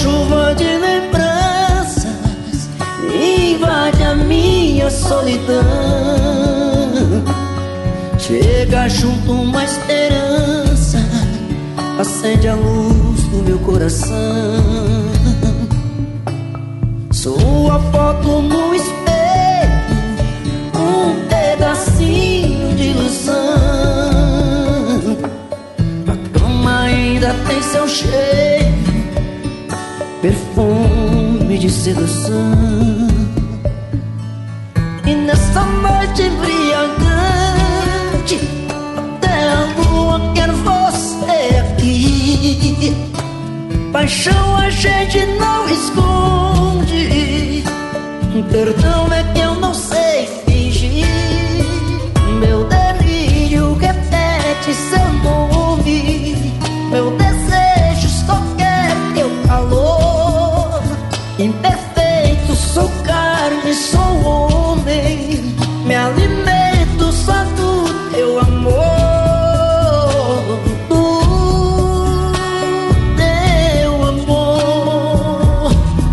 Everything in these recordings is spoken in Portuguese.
chuva de lembranças invade a minha solidão. Chega junto uma esperança, acende a luz do meu coração. Sua foto no espelho, um pedacinho de ilusão. A cama ainda tem seu cheiro, perfume de sedução. E nessa noite embriagante, até a lua quer você aqui. Paixão a gente não esconde, perdão é que eu não sei fingir. Meu delírio repete seu nome, meu desejo só quer teu calor. Imperfeito, sou carne, sou homem, me alimento só do teu amor. Do teu amor.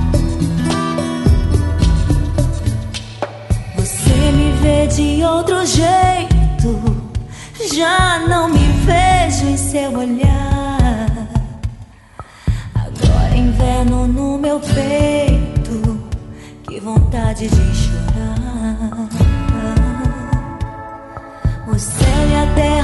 Você me vê de outro jeito, já não me vejo em seu olhar. Agora inverno no meu peito, que vontade de chorar. O céu e a terra